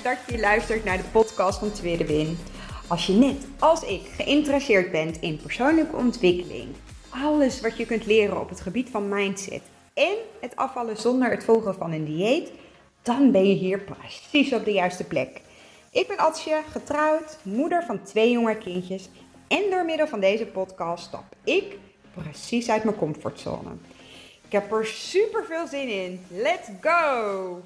dat je luistert naar de podcast van Tweede Win. Als je net als ik geïnteresseerd bent in persoonlijke ontwikkeling, alles wat je kunt leren op het gebied van mindset en het afvallen zonder het volgen van een dieet, dan ben je hier precies op de juiste plek. Ik ben Atsje, getrouwd, moeder van 2 jonge kindjes en door middel van deze podcast stap ik precies uit mijn comfortzone. Ik heb er super veel zin in. Let's go!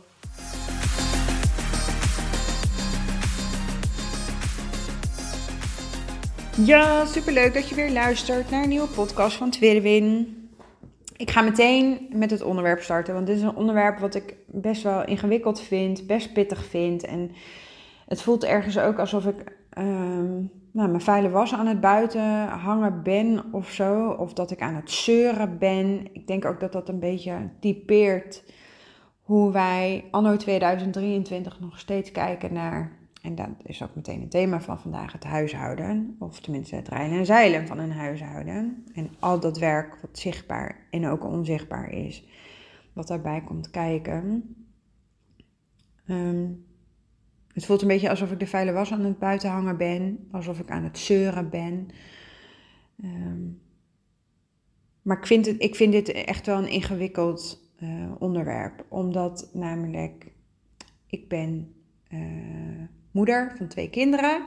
Ja, superleuk dat je weer luistert naar een nieuwe podcast van Tweede Win. Ik ga meteen met het onderwerp starten, want dit is een onderwerp wat ik best wel ingewikkeld vind, best pittig vind. En het voelt ergens ook alsof ik mijn vuile was aan het buiten hangen ben of zo. Of dat ik aan het zeuren ben. Ik denk ook dat dat een beetje typeert hoe wij anno 2023 nog steeds kijken naar, en dat is ook meteen het thema van vandaag, het huishouden. Of tenminste het rijden en zeilen van een huishouden. En al dat werk wat zichtbaar en ook onzichtbaar is, wat daarbij komt kijken. Het voelt een beetje alsof ik de vuile was aan het buiten hangen ben. Alsof ik aan het zeuren ben. Maar ik vind dit echt wel een ingewikkeld onderwerp. Omdat namelijk ik ben moeder van 2 kinderen.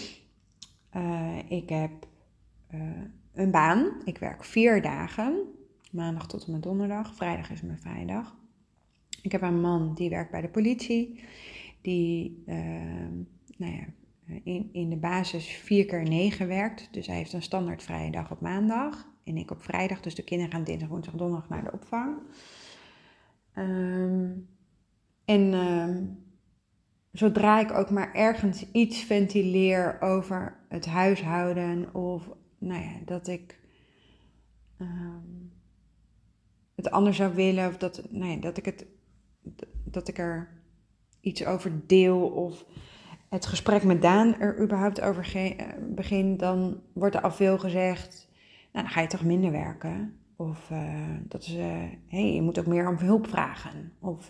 Ik heb een baan. Ik werk 4 dagen. Maandag tot en met donderdag. Vrijdag is mijn vrijdag. Ik heb een man die werkt bij de politie. Die in de basis 4 keer 9 werkt. Dus hij heeft een standaard vrije dag op maandag. En ik op vrijdag. Dus de kinderen gaan dinsdag, woensdag, donderdag naar de opvang. Zodra ik ook maar ergens iets ventileer over het huishouden. Of dat ik het anders zou willen. Of dat ik er iets over deel of het gesprek met Daan er überhaupt over begin, dan wordt er al veel gezegd, dan ga je toch minder werken. Of je moet ook meer om hulp vragen. Of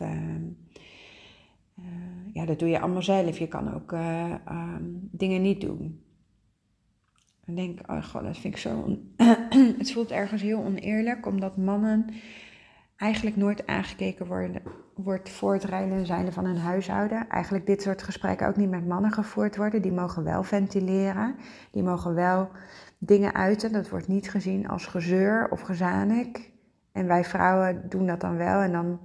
dat doe je allemaal zelf. Je kan ook dingen niet doen. Ik denk, oh god, dat vind ik zo het voelt ergens heel oneerlijk, omdat mannen eigenlijk nooit aangekeken wordt voor het rijden en zeilen van een huishouden. Eigenlijk dit soort gesprekken ook niet met mannen gevoerd worden. Die mogen wel ventileren. Die mogen wel dingen uiten. Dat wordt niet gezien als gezeur of gezanik. En wij vrouwen doen dat dan wel. En dan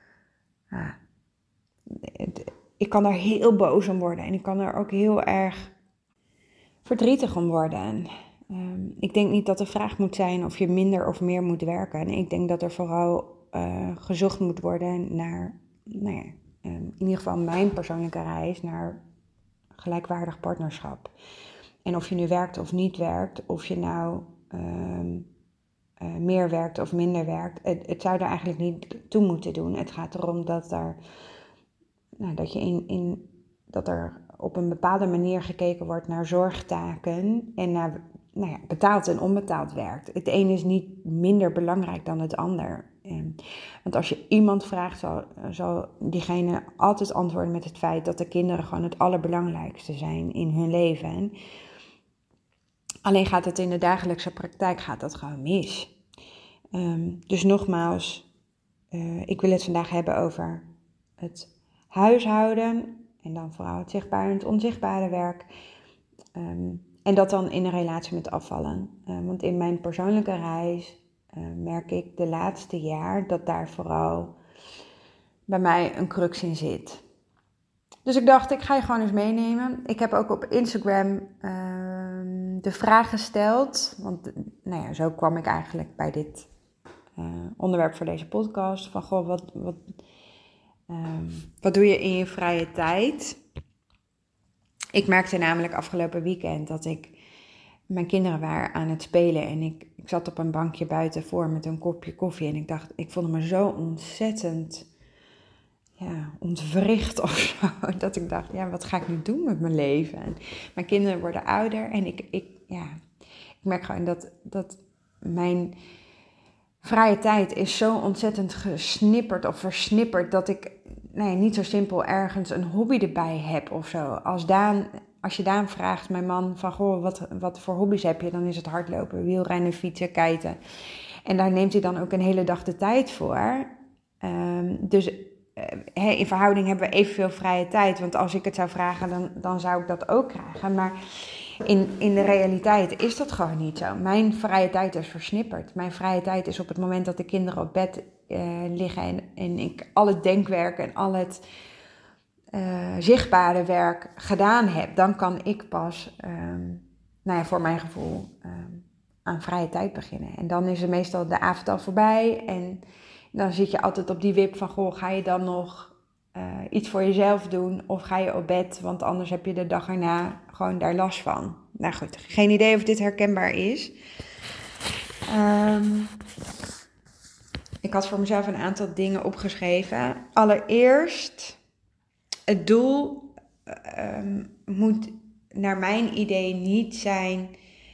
ik kan daar heel boos om worden. En ik kan er ook heel erg verdrietig om worden. Ik denk niet dat de vraag moet zijn of je minder of meer moet werken. En ik denk dat er vooral gezocht moet worden naar, in ieder geval mijn persoonlijke reis naar gelijkwaardig partnerschap. En of je nu werkt of niet werkt, of je nou meer werkt of minder werkt, het zou er eigenlijk niet toe moeten doen. Het gaat erom dat er op een bepaalde manier gekeken wordt naar zorgtaken en naar betaald en onbetaald werk. Het een is niet minder belangrijk dan het ander. Want als je iemand vraagt, zal diegene altijd antwoorden met het feit dat de kinderen gewoon het allerbelangrijkste zijn in hun leven. Alleen gaat het in de dagelijkse praktijk gewoon mis. Dus nogmaals, ik wil het vandaag hebben over het huishouden en dan vooral het zichtbare en het onzichtbare werk. En dat dan in een relatie met afvallen. Want in mijn persoonlijke reis merk ik de laatste jaar dat daar vooral bij mij een crux in zit. Dus ik dacht, ik ga je gewoon eens meenemen. Ik heb ook op Instagram de vraag gesteld. Want zo kwam ik eigenlijk bij dit onderwerp voor deze podcast. Van goh, wat doe je in je vrije tijd? Ik merkte namelijk afgelopen weekend dat mijn kinderen waren aan het spelen en ik zat op een bankje buiten voor met een kopje koffie en ik voelde me zo ontzettend ontwricht of zo, dat ik dacht, wat ga ik nu doen met mijn leven? En mijn kinderen worden ouder en ik merk gewoon dat mijn vrije tijd is zo ontzettend gesnipperd of versnipperd dat ik niet zo simpel ergens een hobby erbij heb of zo. Als je Daan vraagt, mijn man, van goh, wat voor hobby's heb je? Dan is het hardlopen, wielrennen, fietsen, kiten. En daar neemt hij dan ook een hele dag de tijd voor. Dus in verhouding hebben we evenveel vrije tijd. Want als ik het zou vragen, dan zou ik dat ook krijgen. Maar in de realiteit is dat gewoon niet zo. Mijn vrije tijd is versnipperd. Mijn vrije tijd is op het moment dat de kinderen op bed liggen en ik al het denkwerk en al het zichtbare werk gedaan heb. Dan kan ik pas, voor mijn gevoel, aan vrije tijd beginnen. En dan is er meestal de avond al voorbij. En dan zit je altijd op die wip van, goh, ga je dan nog iets voor jezelf doen? Of ga je op bed? Want anders heb je de dag erna gewoon daar last van. Nou goed, geen idee of dit herkenbaar is. Ik had voor mezelf een aantal dingen opgeschreven. Allereerst, het doel moet naar mijn idee niet zijn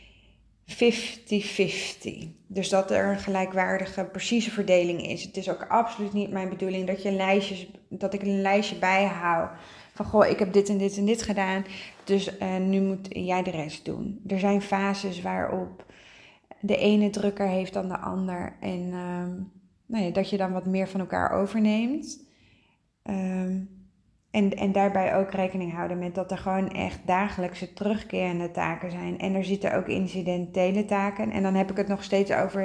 50-50. Dus dat er een gelijkwaardige, precieze verdeling is. Het is ook absoluut niet mijn bedoeling dat ik een lijstje bijhoud. Van goh, ik heb dit en dit en dit gedaan. Dus nu moet jij de rest doen. Er zijn fases waarop de ene drukker heeft dan de ander. En dat je dan wat meer van elkaar overneemt. En daarbij ook rekening houden met dat er gewoon echt dagelijkse terugkerende taken zijn. En er zitten ook incidentele taken. En dan heb ik het nog steeds over,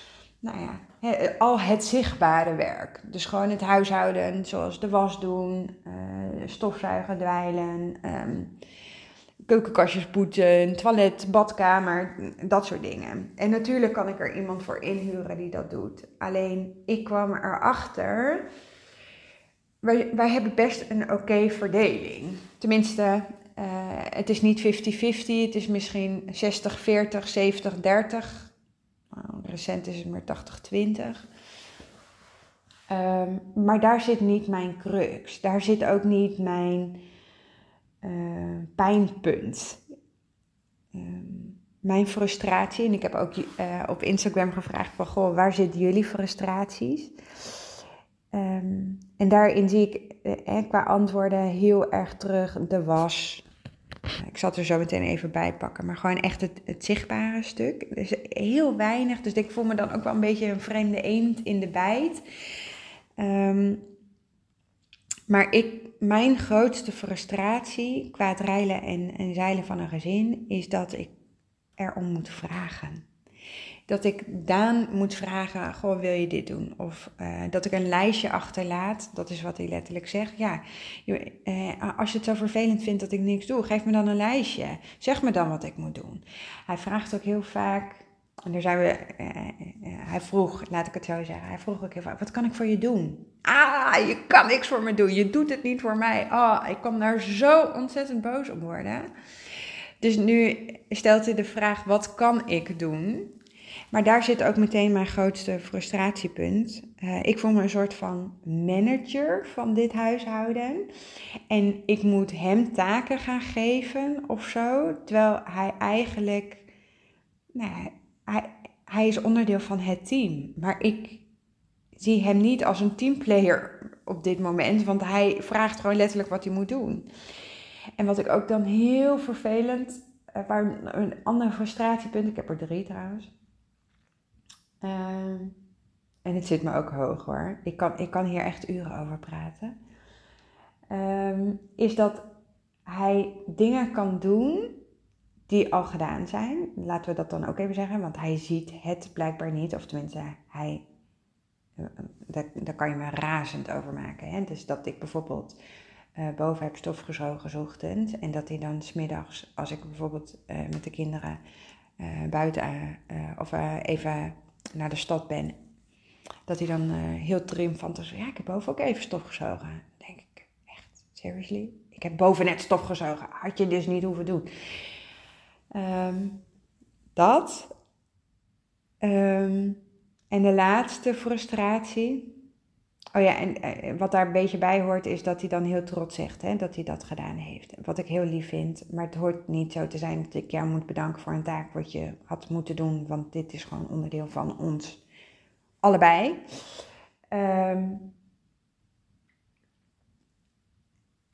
al het zichtbare werk. Dus gewoon het huishouden, zoals de was doen, stofzuigen, dweilen, keukenkastjes poetsen, toilet, badkamer, dat soort dingen. En natuurlijk kan ik er iemand voor inhuren die dat doet. Alleen, ik kwam erachter, wij hebben best een oké verdeling. Tenminste, het is niet 50-50, het is misschien 60-40, 70-30. Recent is het maar 80-20. Maar daar zit niet mijn crux. Daar zit ook niet mijn pijnpunt. Mijn frustratie. En ik heb ook op Instagram gevraagd van, goh, waar zitten jullie frustraties? En daarin zie ik qua antwoorden heel erg terug de was. Ik zal het er zo meteen even bij pakken. Maar gewoon echt het zichtbare stuk. Dus heel weinig. Dus ik voel me dan ook wel een beetje een vreemde eend in de bijt. Maar mijn grootste frustratie qua het rijlen en zeilen van een gezin is dat ik erom moet vragen. Dat ik Daan moet vragen, goh, wil je dit doen? Of dat ik een lijstje achterlaat, dat is wat hij letterlijk zegt. Ja, als je het zo vervelend vindt dat ik niks doe, geef me dan een lijstje. Zeg me dan wat ik moet doen. Hij vraagt ook heel vaak, en daar zijn we, hij vroeg, laat ik het zo zeggen, hij vroeg ook heel vaak, wat kan ik voor je doen? Je kan niks voor me doen, je doet het niet voor mij. Ik kan daar zo ontzettend boos op worden. Dus nu stelt hij de vraag, wat kan ik doen? Maar daar zit ook meteen mijn grootste frustratiepunt. Ik voel me een soort van manager van dit huishouden. En ik moet hem taken gaan geven of zo. Terwijl hij eigenlijk, hij is onderdeel van het team. Maar ik zie hem niet als een teamplayer op dit moment. Want hij vraagt gewoon letterlijk wat hij moet doen. En wat ik ook dan heel vervelend, waar een ander frustratiepunt, ik heb er 3 trouwens. En het zit me ook hoog hoor. Ik kan hier echt uren over praten. Is dat hij dingen kan doen die al gedaan zijn. Laten we dat dan ook even zeggen. Want hij ziet het blijkbaar niet. Of tenminste, daar kan je me razend over maken. Hè? Dus dat ik bijvoorbeeld boven heb stofgezogen 's ochtends. En dat hij dan 's middags, als ik bijvoorbeeld met de kinderen buiten even naar de stad ben, dat hij dan heel triomfant zegt, ja, ik heb boven ook even stofgezogen. Dan denk ik, echt, seriously? Ik heb boven net stofgezogen, had je dus niet hoeven doen. Dat. En de laatste frustratie. Oh ja, en wat daar een beetje bij hoort is dat hij dan heel trots zegt, hè, dat hij dat gedaan heeft. Wat ik heel lief vind, maar het hoort niet zo te zijn dat ik jou moet bedanken voor een taak wat je had moeten doen. Want dit is gewoon onderdeel van ons allebei.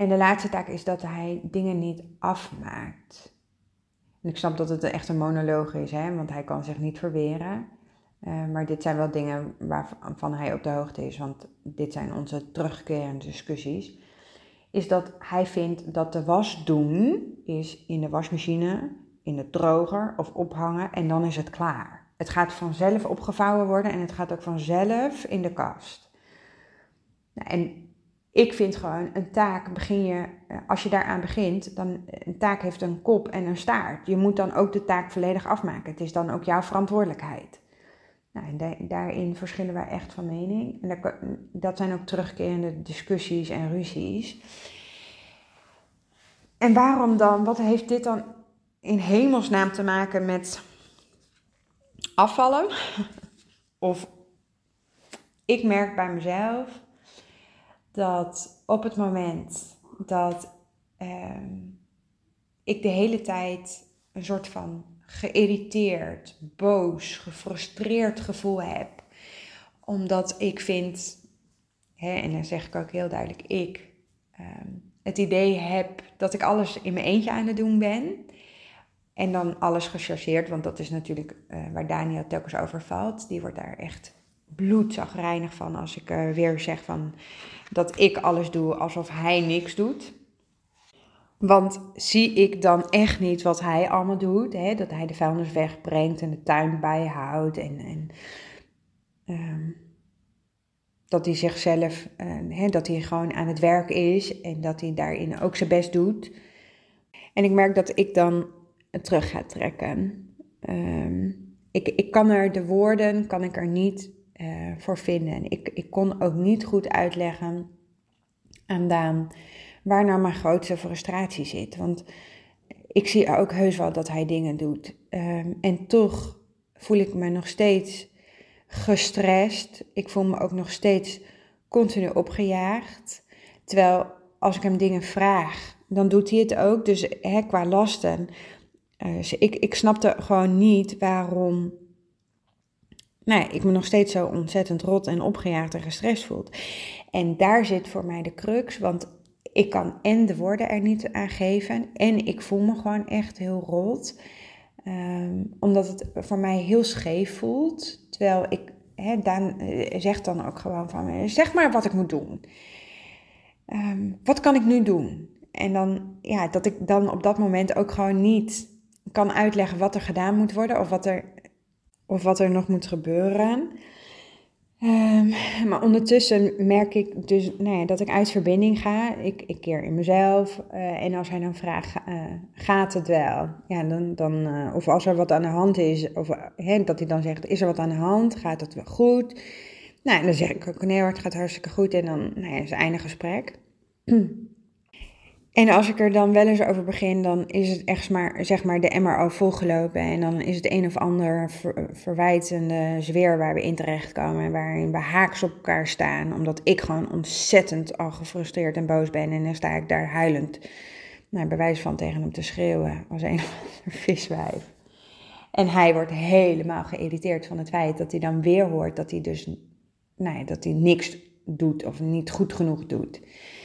En de laatste taak is dat hij dingen niet afmaakt. En ik snap dat het echt een monoloog is, hè? Want hij kan zich niet verweren. Maar dit zijn wel dingen waarvan hij op de hoogte is, want dit zijn onze terugkerende discussies. Is dat hij vindt dat de was doen is in de wasmachine, in de droger of ophangen en dan is het klaar. Het gaat vanzelf opgevouwen worden en het gaat ook vanzelf in de kast. Nou, en ik vind gewoon een taak begin je, als je daaraan begint, dan een taak heeft een kop en een staart. Je moet dan ook de taak volledig afmaken. Het is dan ook jouw verantwoordelijkheid. Nou, en daarin verschillen wij echt van mening. En dat zijn ook terugkerende discussies en ruzies. En waarom dan? Wat heeft dit dan in hemelsnaam te maken met afvallen? Of ik merk bij mezelf dat op het moment dat ik de hele tijd een soort van geïrriteerd, boos, gefrustreerd gevoel heb. Omdat ik vind, en dan zeg ik ook heel duidelijk het idee heb dat ik alles in mijn eentje aan het doen ben. En dan alles gechargeerd, want dat is natuurlijk waar Daniel telkens over valt. Die wordt daar echt bloedzagrijnig van als ik weer zeg van dat ik alles doe alsof hij niks doet. Want zie ik dan echt niet wat hij allemaal doet? Hè? Dat hij de vuilnis wegbrengt en de tuin bijhoudt. En dat hij zichzelf, dat hij gewoon aan het werk is. En dat hij daarin ook zijn best doet. En ik merk dat ik dan terug ga trekken. Ik kan er de woorden niet voor vinden. Ik kon ook niet goed uitleggen aan Daan waar nou mijn grootste frustratie zit. Want ik zie ook heus wel dat hij dingen doet. En toch voel ik me nog steeds gestrest. Ik voel me ook nog steeds continu opgejaagd. Terwijl als ik hem dingen vraag, dan doet hij het ook. Dus qua lasten. Ik snapte gewoon niet waarom ik me nog steeds zo ontzettend rot en opgejaagd en gestrest voel. En daar zit voor mij de crux, want ik kan en de woorden er niet aan geven en ik voel me gewoon echt heel rot. Omdat het voor mij heel scheef voelt. Terwijl Daan zegt dan ook gewoon van me, zeg maar wat ik moet doen. Wat kan ik nu doen? En dan, dat ik dan op dat moment ook gewoon niet kan uitleggen wat er gedaan moet worden of wat er nog moet gebeuren. Maar ondertussen merk ik dus dat ik uit verbinding ga. Ik keer in mezelf. En als hij dan vraagt, gaat het wel? Ja, dan, of als er wat aan de hand is. Of dat hij dan zegt, is er wat aan de hand? Gaat het wel goed? Nou, en dan zeg ik ook, nee hoor, het gaat hartstikke goed. En dan is het einde gesprek. En als ik er dan wel eens over begin, dan is het echt maar, zeg maar, de emmer al volgelopen. En dan is het een of ander verwijtende zweer waar we in terechtkomen. En waarin we haaks op elkaar staan. Omdat ik gewoon ontzettend al gefrustreerd en boos ben. En dan sta ik daar huilend, bij wijze van tegen hem te schreeuwen. Als een of ander viswijf. En hij wordt helemaal geïrriteerd van het feit dat hij dan weer hoort dat hij dus, dat hij niks doet of niet goed genoeg doet.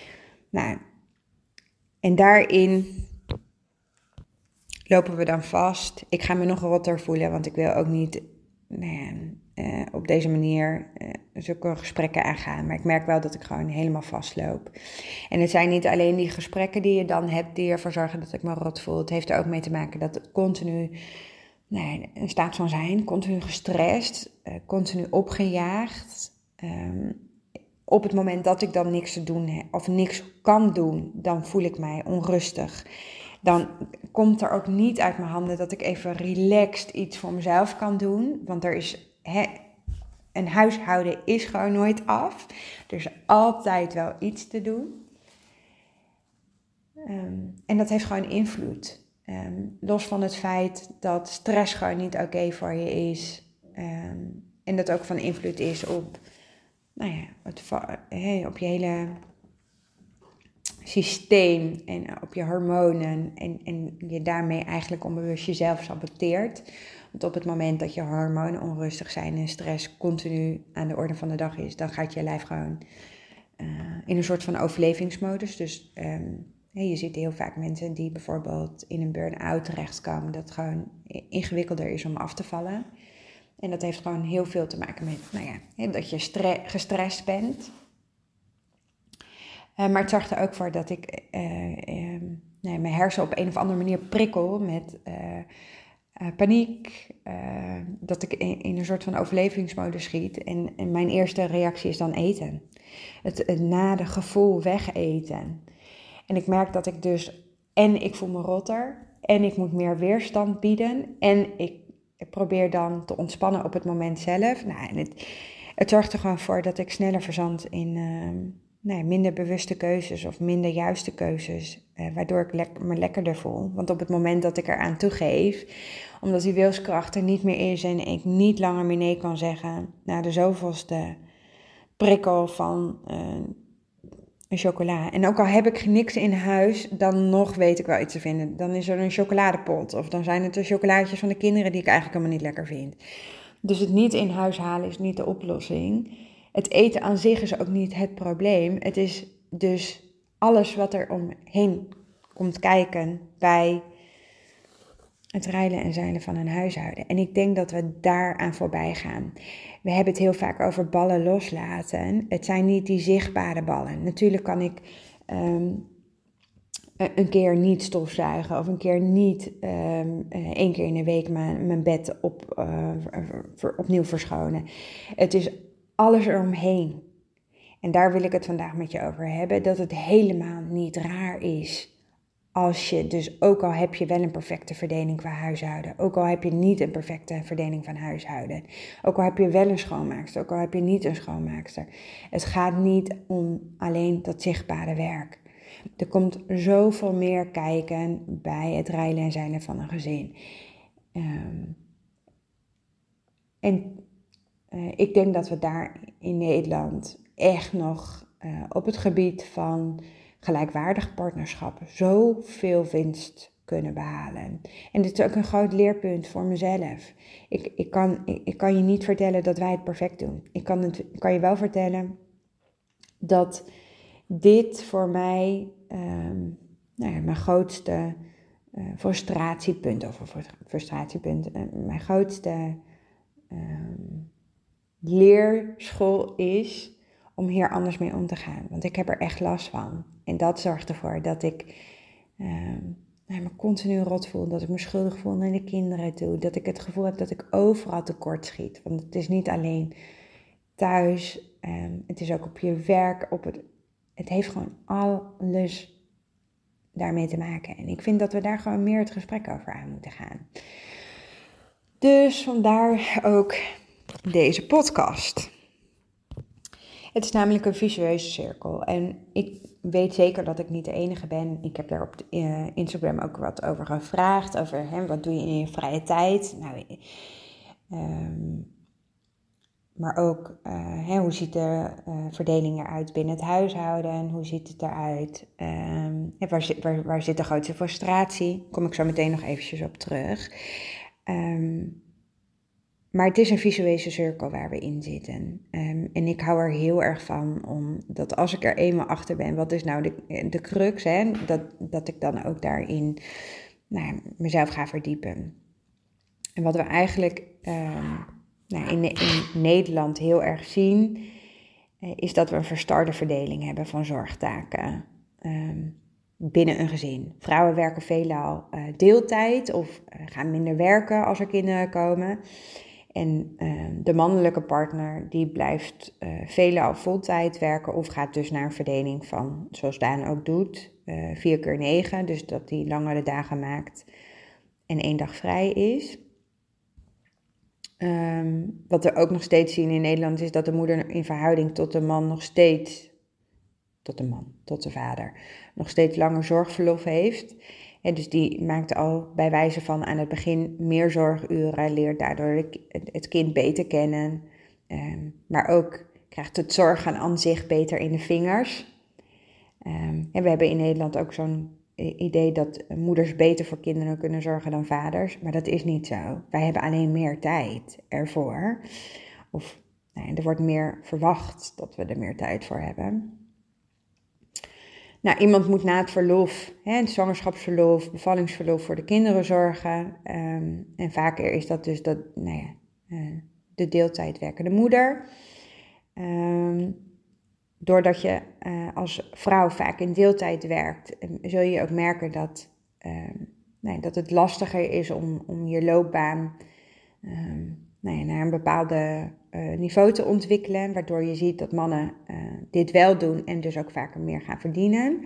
En daarin lopen we dan vast. Ik ga me nog rotter voelen, want ik wil ook niet op deze manier zulke gesprekken aangaan. Maar ik merk wel dat ik gewoon helemaal vastloop. En het zijn niet alleen die gesprekken die je dan hebt die ervoor zorgen dat ik me rot voel. Het heeft er ook mee te maken dat het continu een staat van zijn, continu gestrest, continu opgejaagd. Op het moment dat ik dan niks te doen heb of niks kan doen, dan voel ik mij onrustig. Dan komt er ook niet uit mijn handen dat ik even relaxed iets voor mezelf kan doen. Want er is, een huishouden is gewoon nooit af. Er is altijd wel iets te doen. En dat heeft gewoon invloed. Los van het feit dat stress gewoon niet oké voor je is. En dat ook van invloed is op op je hele systeem en op je hormonen en je daarmee eigenlijk onbewust jezelf saboteert. Want op het moment dat je hormonen onrustig zijn en stress continu aan de orde van de dag is, dan gaat je lijf gewoon in een soort van overlevingsmodus. Dus je ziet heel vaak mensen die bijvoorbeeld in een burn-out terechtkomen, dat het gewoon ingewikkelder is om af te vallen. En dat heeft gewoon heel veel te maken met dat je gestrest bent. Maar het zorgt er ook voor dat ik mijn hersenen op een of andere manier prikkel met paniek. Dat ik in een soort van overlevingsmodus schiet. En mijn eerste reactie is dan eten. Het nade gevoel wegeten. En ik merk dat ik dus, en ik voel me rotter, en ik moet meer weerstand bieden. En ik probeer dan te ontspannen op het moment zelf. Nou, en het zorgt er gewoon voor dat ik sneller verzand in minder bewuste keuzes of minder juiste keuzes. Waardoor ik me lekkerder voel. Want op het moment dat ik eraan toegeef, omdat die wilskracht er niet meer is en ik niet langer meer nee kan zeggen, naar de zoveelste prikkel van een chocola. En ook al heb ik niks in huis, dan nog weet ik wel iets te vinden. Dan is er een chocoladepot of dan zijn het de chocolaatjes van de kinderen die ik eigenlijk helemaal niet lekker vind. Dus het niet in huis halen is niet de oplossing. Het eten aan zich is ook niet het probleem. Het is dus alles wat er omheen komt kijken bij het reilen en zeilen van een huishouden. En ik denk dat we daaraan voorbij gaan. We hebben het heel vaak over ballen loslaten. Het zijn niet die zichtbare ballen. Natuurlijk kan ik een keer niet stofzuigen of een keer niet 1 keer in de week mijn bed opnieuw verschonen. Het is alles eromheen. En daar wil ik het vandaag met je over hebben. Dat het helemaal niet raar is als je, dus ook al heb je wel een perfecte verdeling qua huishouden, ook al heb je niet een perfecte verdeling van huishouden, ook al heb je wel een schoonmaakster, ook al heb je niet een schoonmaakster. Het gaat niet om alleen dat zichtbare werk. Er komt zoveel meer kijken bij het reilen en zeilen van een gezin. Ik denk dat we daar in Nederland echt nog op het gebied van gelijkwaardig partnerschap zoveel winst kunnen behalen. En dit is ook een groot leerpunt voor mezelf. Ik kan je niet vertellen dat wij het perfect doen. Ik kan je wel vertellen dat dit voor mij mijn grootste mijn grootste leerschool is om hier anders mee om te gaan. Want ik heb er echt last van. En dat zorgt ervoor dat ik me continu rot voel. Dat ik me schuldig voel naar de kinderen toe. Dat ik het gevoel heb dat ik overal tekort schiet. Want het is niet alleen thuis. Het is ook op je werk. Het heeft gewoon alles daarmee te maken. En ik vind dat we daar gewoon meer het gesprek over aan moeten gaan. Dus vandaar ook deze podcast. Het is namelijk een visueuze cirkel. En ik weet zeker dat ik niet de enige ben. Ik heb daar op Instagram ook wat over gevraagd. Over wat doe je in je vrije tijd. Maar ook hoe ziet de verdeling eruit binnen het huishouden. Hoe ziet het eruit? Waar zit de grootste frustratie? Daar kom ik zo meteen nog eventjes op terug. Maar het is een visueuze cirkel waar we in zitten. En ik hou er heel erg van, omdat als ik er eenmaal achter ben, wat is nou de crux, dat ik dan ook daarin mezelf ga verdiepen. En wat we eigenlijk in Nederland heel erg zien, is dat we een verstarde verdeling hebben van zorgtaken binnen een gezin. Vrouwen werken veelal deeltijd of gaan minder werken als er kinderen komen. En de mannelijke partner die blijft veelal voltijd werken of gaat dus naar een verdeling van, zoals Daan ook doet, 4x9. Dus dat hij langere dagen maakt en 1 dag vrij is. Wat we ook nog steeds zien in Nederland is dat de moeder in verhouding tot de man nog steeds, tot de vader, nog steeds langer zorgverlof heeft. En dus die maakt al bij wijze van aan het begin meer zorguren, leert daardoor het kind beter kennen. Maar ook krijgt het zorgen aan zich beter in de vingers. En we hebben in Nederland ook zo'n idee dat moeders beter voor kinderen kunnen zorgen dan vaders. Maar dat is niet zo. Wij hebben alleen meer tijd ervoor. Er wordt meer verwacht dat we er meer tijd voor hebben. Nou, iemand moet na het verlof, het zwangerschapsverlof, bevallingsverlof voor de kinderen zorgen. En vaker is dat dus de deeltijd werkende moeder. Doordat je als vrouw vaak in deeltijd werkt, zul je ook merken dat het lastiger is om je loopbaan naar een bepaalde niveau te ontwikkelen. Waardoor je ziet dat mannen dit wel doen en dus ook vaker meer gaan verdienen.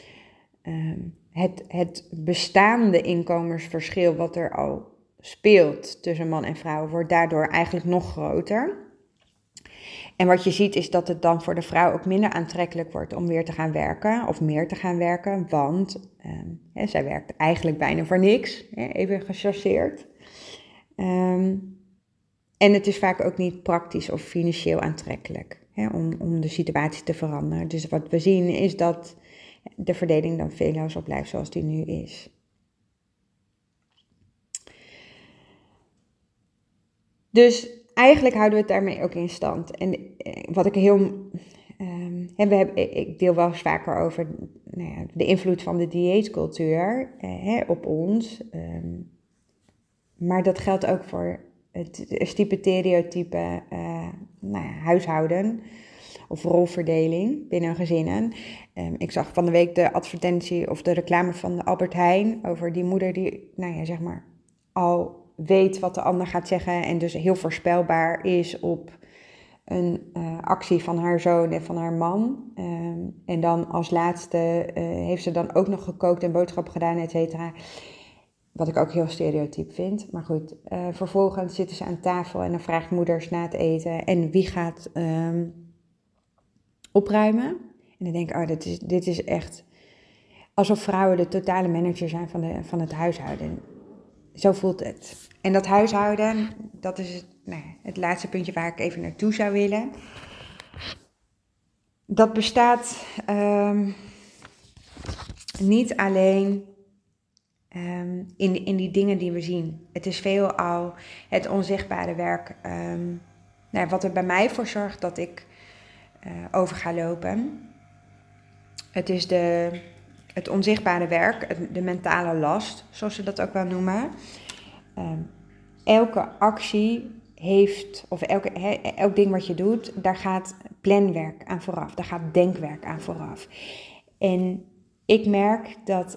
Het bestaande inkomensverschil wat er al speelt tussen man en vrouw wordt daardoor eigenlijk nog groter. En wat je ziet is dat het dan voor de vrouw ook minder aantrekkelijk wordt om weer te gaan werken of meer te gaan werken. Want zij werkt eigenlijk bijna voor niks, even gechargeerd. En het is vaak ook niet praktisch of financieel aantrekkelijk om de situatie te veranderen. Dus wat we zien is dat de verdeling dan veelal zo blijft zoals die nu is. Dus eigenlijk houden we het daarmee ook in stand. En wat ik ik deel wel eens vaker over de invloed van de dieetcultuur op ons. Maar dat geldt ook voor het stereotype huishouden of rolverdeling binnen gezinnen. Ik zag van de week de advertentie of de reclame van de Albert Heijn over die moeder die al weet wat de ander gaat zeggen en dus heel voorspelbaar is op een actie van haar zoon en van haar man. En dan als laatste heeft ze dan ook nog gekookt en boodschappen gedaan, et cetera. Wat ik ook heel stereotyp vind. Maar goed, vervolgens zitten ze aan tafel en dan vraagt moeders na het eten en wie gaat opruimen. En dan denk ik, dit is echt alsof vrouwen de totale manager zijn van het huishouden. Zo voelt het. En dat huishouden, dat is het laatste puntje waar ik even naartoe zou willen. Dat bestaat niet alleen in die dingen die we zien. Het is veelal het onzichtbare werk. Wat er bij mij voor zorgt dat ik over ga lopen. Het is het onzichtbare werk, de mentale last, zoals ze dat ook wel noemen. Elke actie heeft, of elk ding wat je doet, daar gaat planwerk aan vooraf. Daar gaat denkwerk aan vooraf. En ik merk dat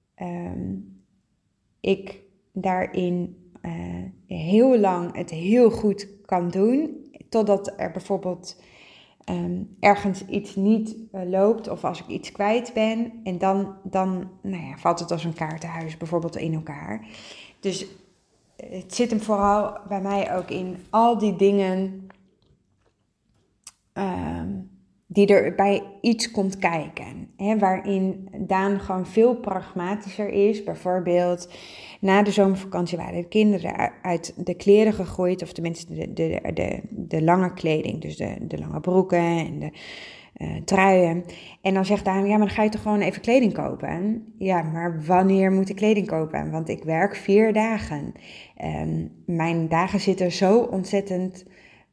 ik daarin heel lang het heel goed kan doen. Totdat er bijvoorbeeld ergens iets niet loopt of als ik iets kwijt ben. En dan valt het als een kaartenhuis bijvoorbeeld in elkaar. Dus het zit hem vooral bij mij ook in al die dingen die er bij iets komt kijken. Waarin Daan gewoon veel pragmatischer is. Bijvoorbeeld na de zomervakantie waren de kinderen uit de kleren gegroeid. Of tenminste de lange kleding. Dus de lange broeken en de truien. En dan zegt Daan, ja, maar dan ga je toch gewoon even kleding kopen? Ja, maar wanneer moet ik kleding kopen? Want ik werk 4 dagen. Mijn dagen zitten zo ontzettend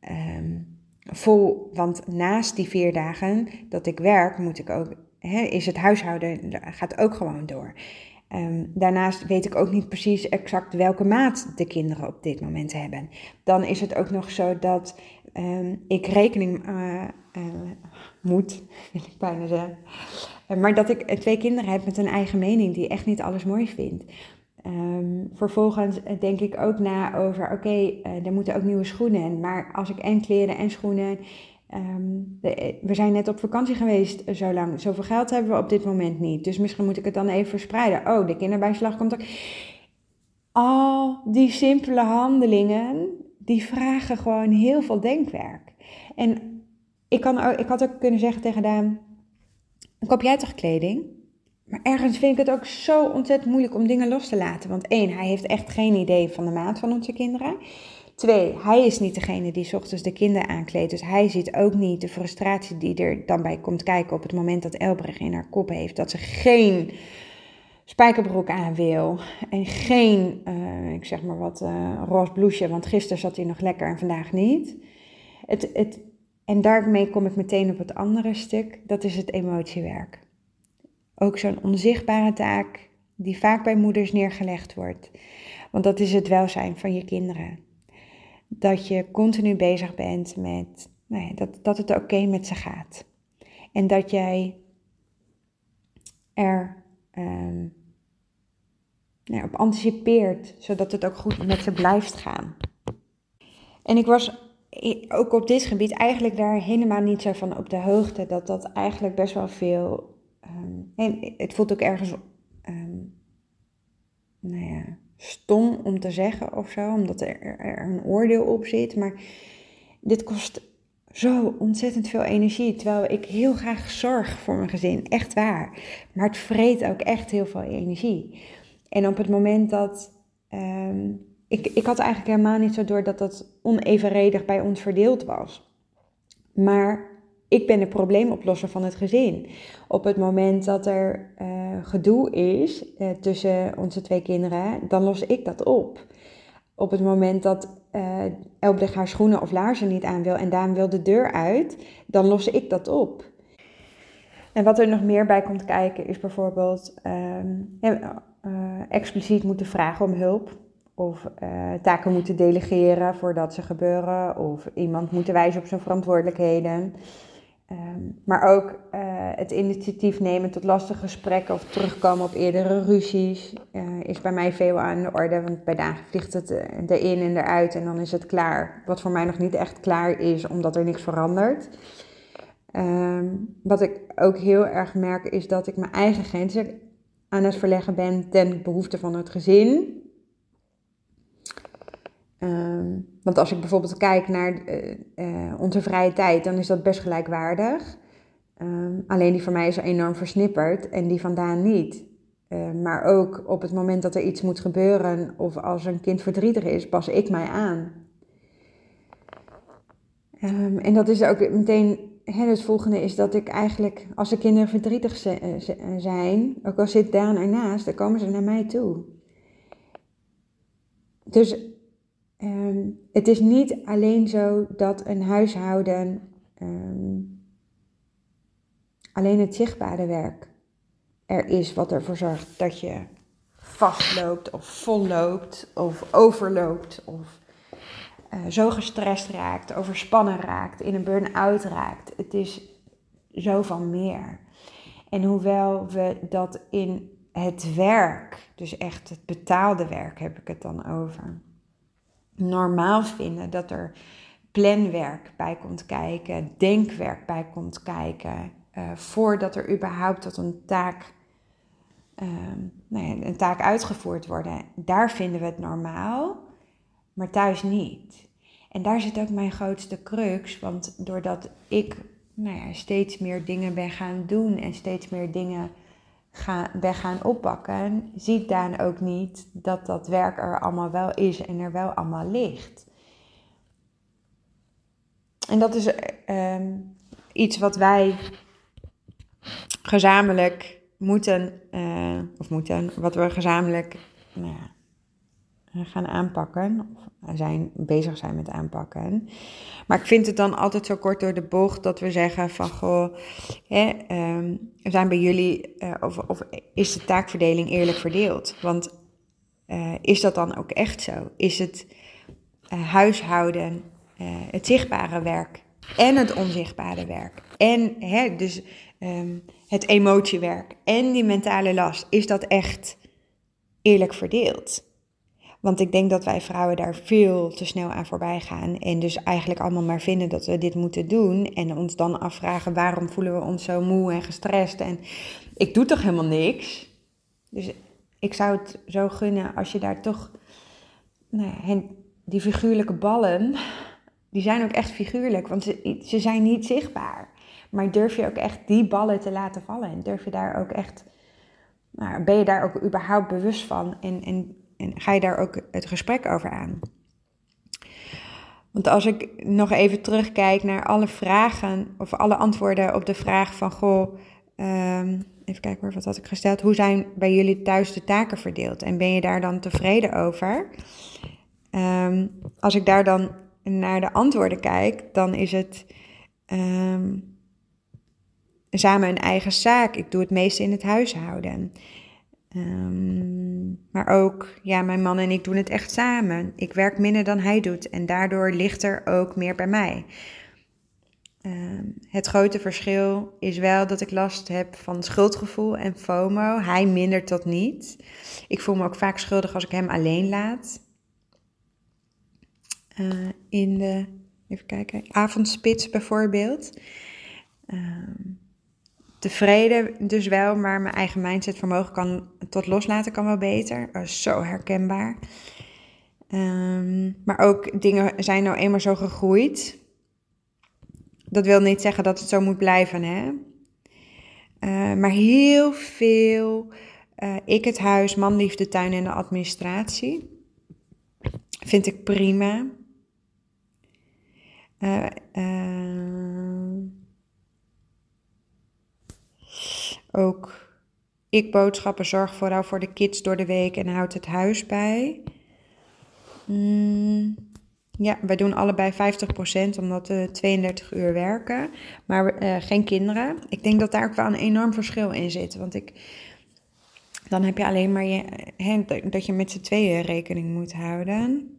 vol. Want naast die 4 dagen dat ik werk, moet ik ook, is het huishouden, gaat ook gewoon door. Daarnaast weet ik ook niet precies exact welke maat de kinderen op dit moment hebben. Dan is het ook nog zo dat ik rekening moet, wil ik bijna zeggen. Maar dat ik 2 kinderen heb met een eigen mening die echt niet alles mooi vindt. Vervolgens denk ik ook na over, er moeten ook nieuwe schoenen in. Maar als ik en kleren en schoenen... we zijn net op vakantie geweest zo lang. Zoveel geld hebben we op dit moment niet. Dus misschien moet ik het dan even verspreiden. Oh, de kinderbijslag komt ook. Al die simpele handelingen, die vragen gewoon heel veel denkwerk. En ik had ook kunnen zeggen tegen Daan, koop jij toch kleding? Maar ergens vind ik het ook zo ontzettend moeilijk om dingen los te laten. Want 1, hij heeft echt geen idee van de maat van onze kinderen. 2, hij is niet degene die 's ochtends de kinderen aankleedt. Dus hij ziet ook niet de frustratie die er dan bij komt kijken op het moment dat Elbrich in haar kop heeft. Dat ze geen spijkerbroek aan wil. En geen, ik zeg maar wat, roze blouseje. Want gisteren zat hij nog lekker en vandaag niet. En daarmee kom ik meteen op het andere stuk. Dat is het emotiewerk. ook zo'n onzichtbare taak die vaak bij moeders neergelegd wordt. Want dat is het welzijn van je kinderen. Dat je continu bezig bent met dat het oké met ze gaat. En dat jij er op anticipeert, zodat het ook goed met ze blijft gaan. En ik was ook op dit gebied eigenlijk daar helemaal niet zo van op de hoogte, dat eigenlijk best wel veel, het voelt ook ergens stom om te zeggen of zo, omdat er een oordeel op zit, maar dit kost zo ontzettend veel energie, terwijl ik heel graag zorg voor mijn gezin, echt waar. Maar het vreet ook echt heel veel energie. En op het moment dat, ik had eigenlijk helemaal niet zo door dat dat onevenredig bij ons verdeeld was. Maar ik ben de probleemoplosser van het gezin. Op het moment dat er gedoe is tussen onze 2 kinderen, dan los ik dat op. Op het moment dat Elbdig haar schoenen of laarzen niet aan wil en Daan wil de deur uit, dan los ik dat op. En wat er nog meer bij komt kijken is bijvoorbeeld expliciet moeten vragen om hulp. Of taken moeten delegeren voordat ze gebeuren. Of iemand moeten wijzen op zijn verantwoordelijkheden. Maar ook het initiatief nemen tot lastige gesprekken of terugkomen op eerdere ruzies is bij mij veel aan de orde. Want bij Daan vliegt het erin en eruit en dan is het klaar. Wat voor mij nog niet echt klaar is, omdat er niks verandert. Wat ik ook heel erg merk is dat ik mijn eigen grenzen aan het verleggen ben ten behoeve van het gezin. Want als ik bijvoorbeeld kijk naar onze vrije tijd, dan is dat best gelijkwaardig. Alleen die van mij is enorm versnipperd en die van Daan niet. Maar ook op het moment dat er iets moet gebeuren of als een kind verdrietig is, pas ik mij aan. En dat is ook meteen, het volgende is dat ik eigenlijk, als de kinderen verdrietig zijn, ook al zit Daan ernaast, dan komen ze naar mij toe. Dus het is niet alleen zo dat een huishouden alleen het zichtbare werk er is wat ervoor zorgt dat je vastloopt of volloopt of overloopt of zo gestrest raakt, overspannen raakt, in een burn-out raakt. Het is zo van meer. En hoewel we dat in het werk, dus echt het betaalde werk heb ik het dan over, normaal vinden dat er planwerk bij komt kijken, denkwerk bij komt kijken, voordat er überhaupt tot een taak uitgevoerd wordt. Daar vinden we het normaal, maar thuis niet. En daar zit ook mijn grootste crux, want doordat ik steeds meer dingen ben gaan doen en steeds meer dingen ben gaan oppakken, ziet Daan ook niet dat dat werk er allemaal wel is en er wel allemaal ligt. En dat is iets wat wij gezamenlijk wat we gezamenlijk gaan aanpakken, of bezig zijn met aanpakken. Maar ik vind het dan altijd zo kort door de bocht dat we zeggen van, goh, zijn bij jullie, of is de taakverdeling eerlijk verdeeld? Want is dat dan ook echt zo? Is het huishouden, het zichtbare werk en het onzichtbare werk en dus het emotiewerk en die mentale last, is dat echt eerlijk verdeeld? Want ik denk dat wij vrouwen daar veel te snel aan voorbij gaan en dus eigenlijk allemaal maar vinden dat we dit moeten doen en ons dan afvragen waarom voelen we ons zo moe en gestrest en ik doe toch helemaal niks. Dus ik zou het zo gunnen als je daar toch, die figuurlijke ballen, die zijn ook echt figuurlijk, want ze zijn niet zichtbaar. Maar durf je ook echt die ballen te laten vallen en durf je daar ook echt, ben je daar ook überhaupt bewust van en ga je daar ook het gesprek over aan? Want als ik nog even terugkijk naar alle vragen of alle antwoorden op de vraag van, goh, even kijken hoor, wat had ik gesteld? Hoe zijn bij jullie thuis de taken verdeeld? En ben je daar dan tevreden over? Als ik daar dan naar de antwoorden kijk, dan is het samen een eigen zaak. Ik doe het meeste in het huishouden. Maar ook, ja, mijn man en ik doen het echt samen. Ik werk minder dan hij doet en daardoor ligt er ook meer bij mij. Het grote verschil is wel dat ik last heb van schuldgevoel en FOMO. Hij minder tot niet. Ik voel me ook vaak schuldig als ik hem alleen laat. In de, even kijken, avondspits bijvoorbeeld. Tevreden dus wel, maar mijn eigen mindsetvermogen tot loslaten kan wel beter. Zo herkenbaar. Maar ook dingen zijn nou eenmaal zo gegroeid. Dat wil niet zeggen dat het zo moet blijven, hè. Maar heel veel, ik het huis, man, liefde, tuin en de administratie. Vind ik prima. Ook ik boodschappen, zorg vooral voor de kids door de week en houd het huis bij. Ja, wij doen allebei 50% omdat we 32 uur werken, maar geen kinderen. Ik denk dat daar ook wel een enorm verschil in zit, want dan heb je alleen maar dat je met z'n tweeën rekening moet houden.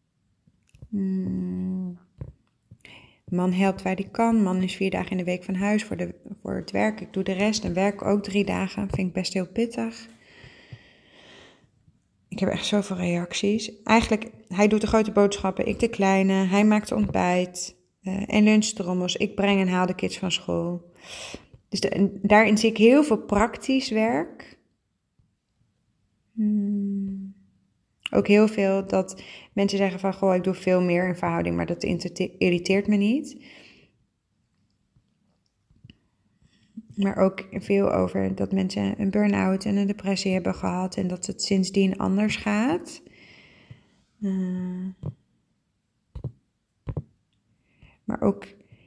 Man helpt waar hij kan. Man is 4 dagen in de week van huis voor het werk. Ik doe de rest en werk ook 3 dagen. Vind ik best heel pittig. Ik heb echt zoveel reacties. Eigenlijk, hij doet de grote boodschappen, ik de kleine. Hij maakt ontbijt en lunchtrommels. Ik breng en haal de kids van school. Dus daarin zie ik heel veel praktisch werk. Ook heel veel dat mensen zeggen van, goh, ik doe veel meer in verhouding, maar dat irriteert me niet. Maar ook veel over dat mensen een burn-out en een depressie hebben gehad en dat het sindsdien anders gaat. Maar ook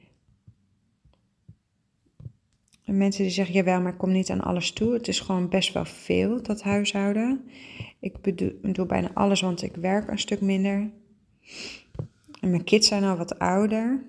mensen die zeggen, jawel, maar ik kom niet aan alles toe. Het is gewoon best wel veel, dat huishouden. Ik doe bijna alles, want ik werk een stuk minder. En mijn kids zijn al wat ouder.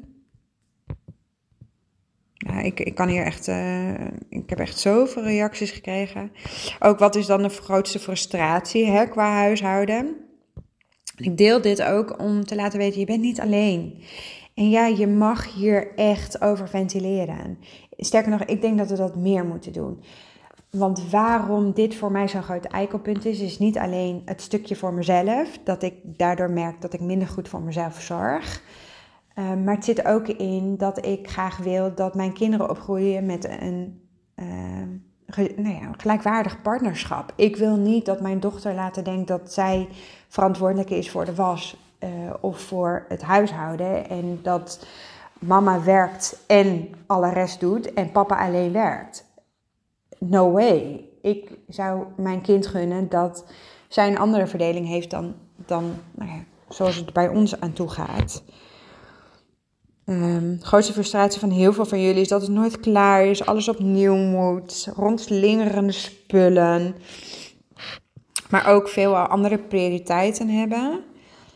Ja, ik kan hier echt, ik heb echt zoveel reacties gekregen. Ook wat is dan de grootste frustratie qua huishouden? Ik deel dit ook om te laten weten, je bent niet alleen. En ja, je mag hier echt over ventileren. Sterker nog, ik denk dat we dat meer moeten doen. Want waarom dit voor mij zo'n groot eikelpunt is niet alleen het stukje voor mezelf, dat ik daardoor merk dat ik minder goed voor mezelf zorg. Maar het zit ook in dat ik graag wil dat mijn kinderen opgroeien met een gelijkwaardig partnerschap. Ik wil niet dat mijn dochter laten denken dat zij verantwoordelijk is voor de was of voor het huishouden. En dat mama werkt en alle rest doet en papa alleen werkt. No way. Ik zou mijn kind gunnen dat zij een andere verdeling heeft dan zoals het bij ons aan toe gaat. De grootste frustratie van heel veel van jullie is dat het nooit klaar is, alles opnieuw moet, rondslingerende spullen, maar ook veel andere prioriteiten hebben.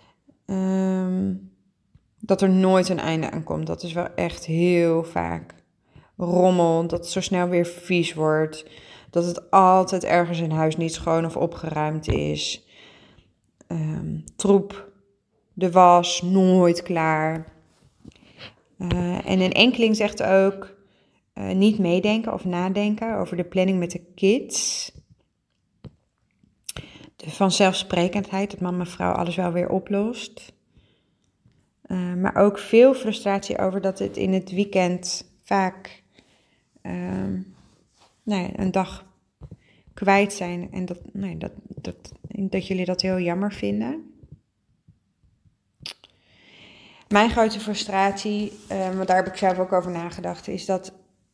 Dat er nooit een einde aan komt, dat is wel echt heel vaak rommel, dat het zo snel weer vies wordt, dat het altijd ergens in huis niet schoon of opgeruimd is. Troep, de was, nooit klaar. En een enkeling zegt ook niet meedenken of nadenken over de planning met de kids. De vanzelfsprekendheid dat mama en vrouw alles wel weer oplost. Maar ook veel frustratie over dat het in het weekend vaak een dag kwijt zijn. En dat jullie dat heel jammer vinden. Mijn grote frustratie, want daar heb ik zelf ook over nagedacht, is dat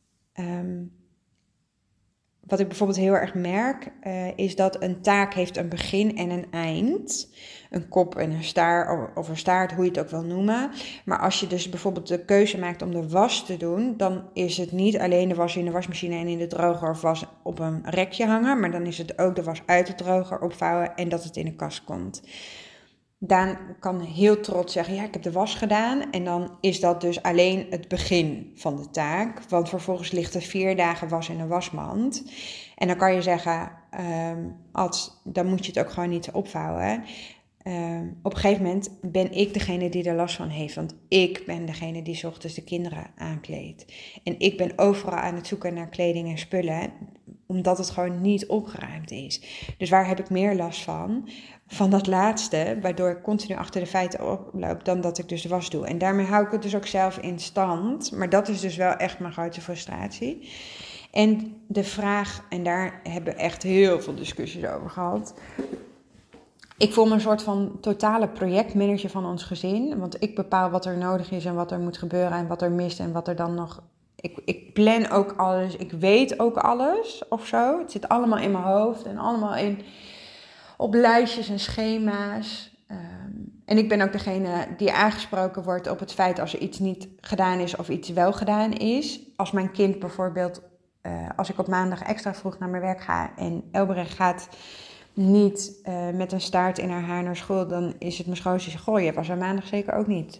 wat ik bijvoorbeeld heel erg merk, is dat een taak heeft een begin en een eind. Een kop en een staart, of een staart, hoe je het ook wil noemen. Maar als je dus bijvoorbeeld de keuze maakt om de was te doen, dan is het niet alleen de was in de wasmachine en in de droger of was op een rekje hangen, maar dan is het ook de was uit de droger opvouwen en dat het in de kast komt. Daan kan heel trots zeggen, ja, ik heb de was gedaan. En dan is dat dus alleen het begin van de taak. Want vervolgens ligt er 4 dagen was in een wasmand. En dan kan je zeggen, dan moet je het ook gewoon niet opvouwen. Op een gegeven moment ben ik degene die er last van heeft. Want ik ben degene die 's ochtends de kinderen aankleedt. En ik ben overal aan het zoeken naar kleding en spullen. Omdat het gewoon niet opgeruimd is. Dus waar heb ik meer last van? Van dat laatste, waardoor ik continu achter de feiten oploop, dan dat ik dus de was doe. En daarmee hou ik het dus ook zelf in stand. Maar dat is dus wel echt mijn grote frustratie. En de vraag, en daar hebben we echt heel veel discussies over gehad. Ik voel me een soort van totale projectmanager van ons gezin. Want ik bepaal wat er nodig is en wat er moet gebeuren en wat er mist en wat er dan nog... Ik plan ook alles, ik weet ook alles of zo. Het zit allemaal in mijn hoofd en allemaal op lijstjes en schema's. En ik ben ook degene die aangesproken wordt op het feit als er iets niet gedaan is of iets wel gedaan is. Als mijn kind bijvoorbeeld, als ik op maandag extra vroeg naar mijn werk ga en Elbrecht gaat niet met een staart in haar haar naar school, dan is het mijn schoonzus die zegt, goh, je was er maandag zeker ook niet.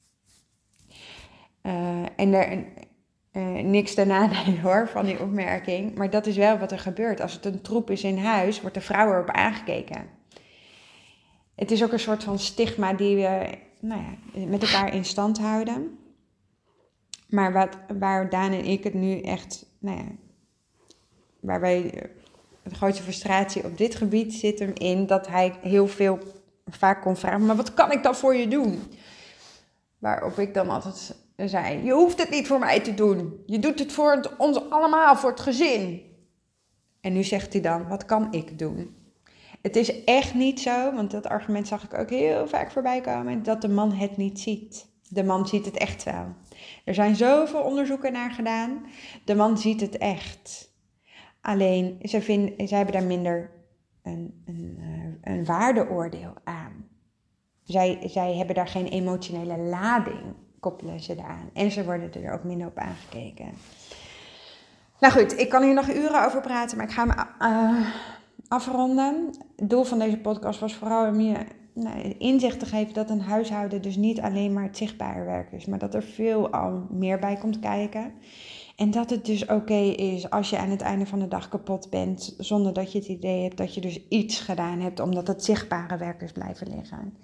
Niks ten nadele hoor van die opmerking, maar dat is wel wat er gebeurt. Als het een troep is in huis, wordt de vrouw erop aangekeken. Het is ook een soort van stigma die we met elkaar in stand houden. Maar waar Daan en ik het nu echt, waar wij de grootste frustratie op dit gebied zit hem in dat hij heel vaak kon vragen, maar wat kan ik dan voor je doen? Waarop ik dan altijd zei, je hoeft het niet voor mij te doen. Je doet het voor ons allemaal, voor het gezin. En nu zegt hij dan, wat kan ik doen? Het is echt niet zo, want dat argument zag ik ook heel vaak voorbij komen, dat de man het niet ziet. De man ziet het echt wel. Er zijn zoveel onderzoeken naar gedaan. De man ziet het echt. Alleen, zij hebben daar minder een waardeoordeel aan. Zij hebben daar geen emotionele lading, koppelen ze eraan. En ze worden er ook minder op aangekeken. Nou goed, ik kan hier nog uren over praten, maar ik ga me afronden. Het doel van deze podcast was vooral om je inzicht te geven dat een huishouden dus niet alleen maar het zichtbare werk is, maar dat er veel al meer bij komt kijken. En dat het dus oké is als je aan het einde van de dag kapot bent, zonder dat je het idee hebt dat je dus iets gedaan hebt, omdat het zichtbare werk is blijven liggen.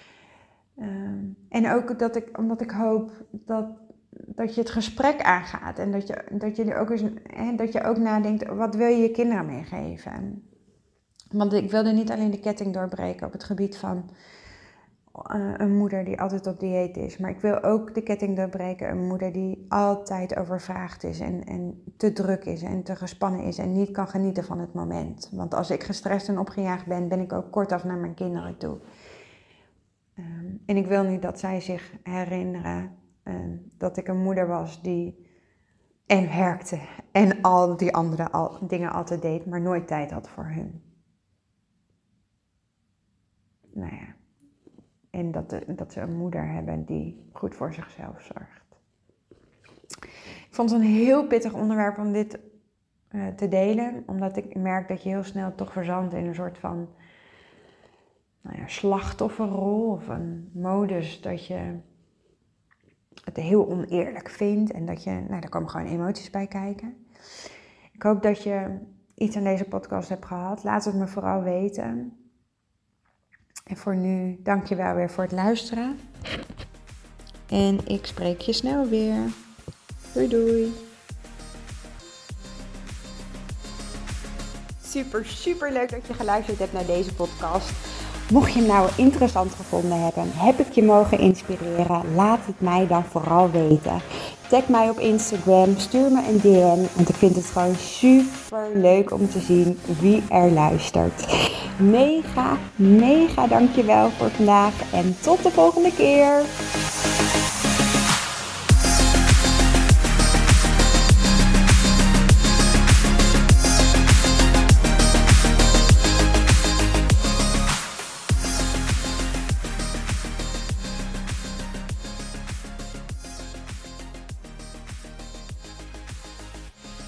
En ook omdat ik hoop dat je het gesprek aangaat en dat je ook nadenkt, wat wil je je kinderen meegeven? Want ik wilde niet alleen de ketting doorbreken op het gebied van een moeder die altijd op dieet is. Maar ik wil ook de ketting doorbreken. Een moeder die altijd overvraagd is en te druk is en te gespannen is en niet kan genieten van het moment. Want als ik gestrest en opgejaagd ben ik ook kortaf naar mijn kinderen toe. En ik wil niet dat zij zich herinneren dat ik een moeder was die en werkte en al die andere dingen altijd deed, maar nooit tijd had voor hun. Nou ja. En dat ze een moeder hebben die goed voor zichzelf zorgt. Ik vond het een heel pittig onderwerp om dit te delen. Omdat ik merk dat je heel snel toch verzandt in een soort van slachtofferrol. Of een modus dat je het heel oneerlijk vindt. En dat daar komen gewoon emoties bij kijken. Ik hoop dat je iets aan deze podcast hebt gehad. Laat het me vooral weten. En voor nu, dank je wel weer voor het luisteren. En ik spreek je snel weer. Doei doei. Super leuk dat je geluisterd hebt naar deze podcast. Mocht je hem nou interessant gevonden hebben, heb ik je mogen inspireren, laat het mij dan vooral weten. Tag mij op Instagram, stuur me een DM, want ik vind het gewoon super leuk om te zien wie er luistert. Mega dankjewel voor vandaag en tot de volgende keer.